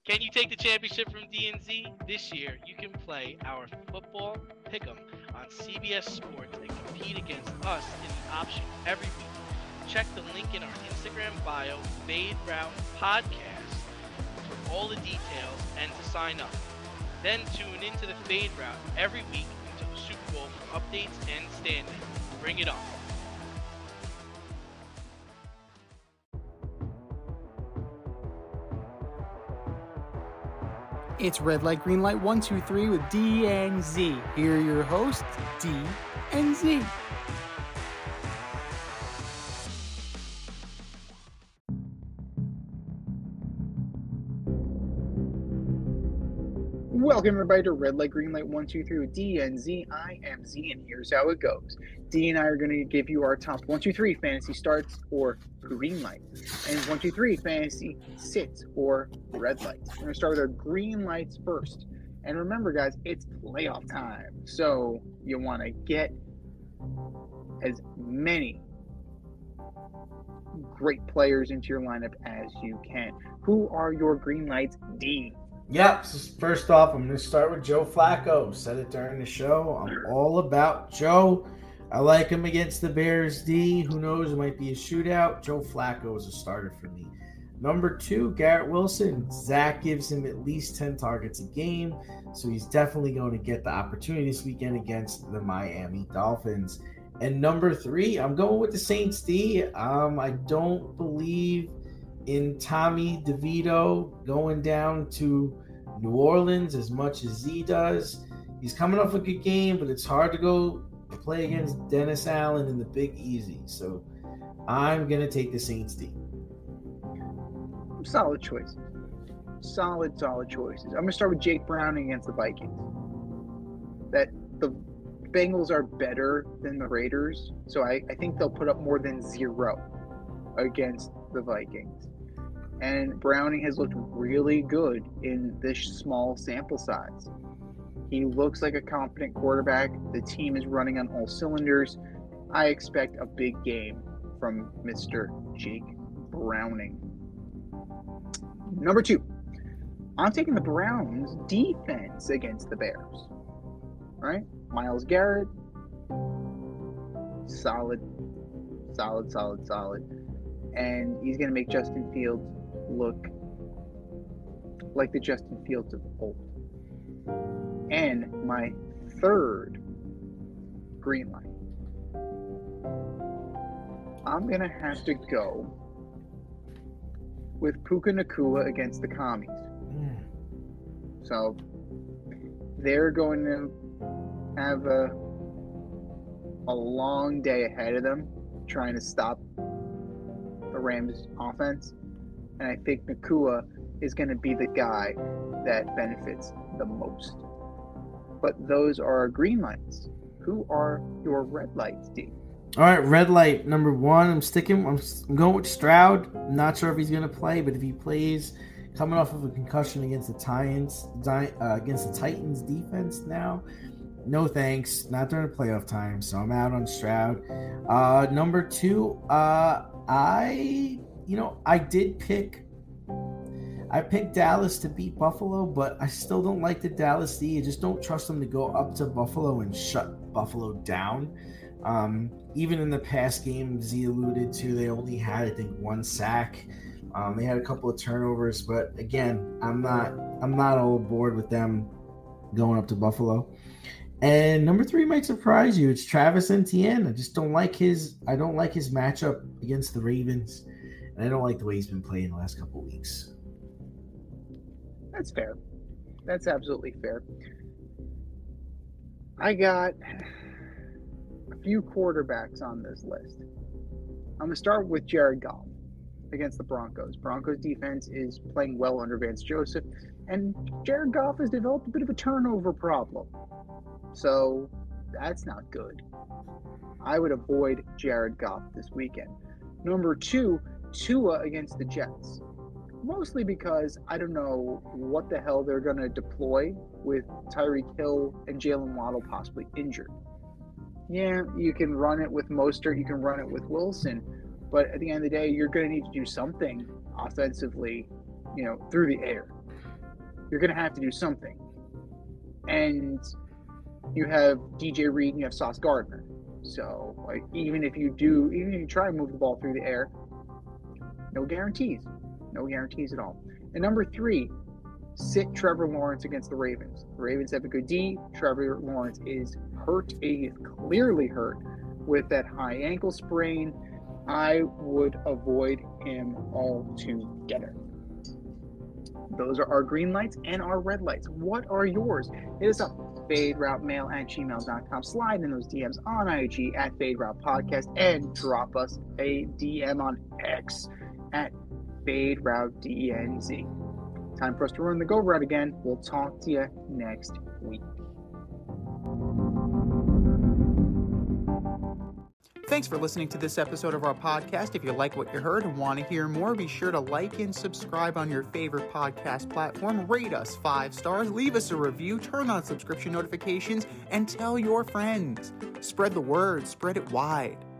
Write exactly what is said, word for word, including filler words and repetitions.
Can you take the championship from D N Z? This year, you can play our football pick'em on C B S Sports and compete against us in the option every week. Check the link in our Instagram bio, Fade Route Podcast, for all the details and to sign up. Then tune into the Fade Route every week until the Super Bowl for updates and standings. Bring it on. It's Red Light, Green Light, one, two, three with D and Z. Here are your hosts, D and Z. Welcome everybody to Red Light, Green Light, one, two, three with D and Z. I am Z, and here's how it goes. D and I are going to give you our top one, two, three fantasy starts or green light, and one, two, three fantasy sits or red lights. We're going to start with our green lights first. And remember, guys, it's playoff time, so you want to get as many great players into your lineup as you can. Who are your green lights, D? Yep. So first off, I'm going to start with Joe Flacco. Said it during the show. I'm all about Joe. I like him against the Bears D. Who knows? It might be a shootout. Joe Flacco is a starter for me. Number two, Garrett Wilson. Zach gives him at least ten targets a game, so he's definitely going to get the opportunity this weekend against the Miami Dolphins. And number three, I'm going with the Saints D. Um, I don't believe in Tommy DeVito going down to New Orleans as much as Z does. He's coming off a good game, but it's hard to go play against Dennis Allen in the Big Easy. So I'm going to take the Saints D. Solid choices. Solid, solid choices. I'm going to start with Jake Browning against the Vikings. That the Bengals are better than the Raiders, so I, I think they'll put up more than zero against the Vikings. And Browning has looked really good in this small sample size. He looks like a competent quarterback. The team is running on all cylinders. I expect a big game from Mister Jake Browning. Number two, I'm taking the Browns defense against the Bears. All right? Myles Garrett, solid, solid, solid, solid. And he's going to make Justin Fields look like the Justin Fields of old. And my third green light, I'm going to have to go with Puka Nacua against the Commies. Mm. So they're going to have a, a long day ahead of them trying to stop the Rams offense. And I think Nacua is going to be the guy that benefits the most. But those are our green lights. Who are your red lights, D? All right, red light number one. I'm sticking. I'm, I'm going with Stroud. I'm not sure if he's going to play, but if he plays, coming off of a concussion against the Titans, uh, against the Titans defense now, no thanks. Not during the playoff time, so I'm out on Stroud. Uh, number two, uh, I, you know, I did pick. I picked Dallas to beat Buffalo, but I still don't like the Dallas D. I just don't trust them to go up to Buffalo and shut Buffalo down. Um, even in the past game, Z alluded to, they only had, I think, one sack. Um, they had a couple of turnovers, but again, I'm not, I'm not all aboard with them going up to Buffalo. And number three might surprise you. It's Travis Etienne. I just don't like his, I don't like his matchup against the Ravens, and I don't like the way he's been playing the last couple of weeks. That's fair. That's absolutely fair. I got a few quarterbacks on this list. I'm going to start with Jared Goff against the Broncos. Broncos defense is playing well under Vance Joseph, and Jared Goff has developed a bit of a turnover problem. So that's not good. I would avoid Jared Goff this weekend. Number two, Tua against the Jets. Mostly because I don't know what the hell they're going to deploy with Tyreek Hill and Jalen Waddle possibly injured. Yeah, you can run it with Mostert, you can run it with Wilson, but at the end of the day, you're going to need to do something offensively, you know, through the air. you're going to have to do something. And you have D J Reed and you have Sauce Gardner. So, like, even if you do, even if you try to move the ball through the air, no guarantees. No guarantees at all. And number three, sit Trevor Lawrence against the Ravens. The Ravens have a good D. Trevor Lawrence is hurt. He is clearly hurt with that high ankle sprain. I would avoid him altogether. Those are our green lights and our red lights. What are yours? Hit us up, faderoutemail at gmail dot com. Slide in those D Ms on I G at faderoutepodcast and drop us a D M on X at faderoutedenz. Time for us to run the go route again. We'll talk to you next week. Thanks for listening to this episode of our podcast. If you like what you heard and want to hear more, be sure to like and subscribe on your favorite podcast platform. Rate us five stars, leave us a review, turn on subscription notifications, and tell your friends. Spread the word, spread it wide.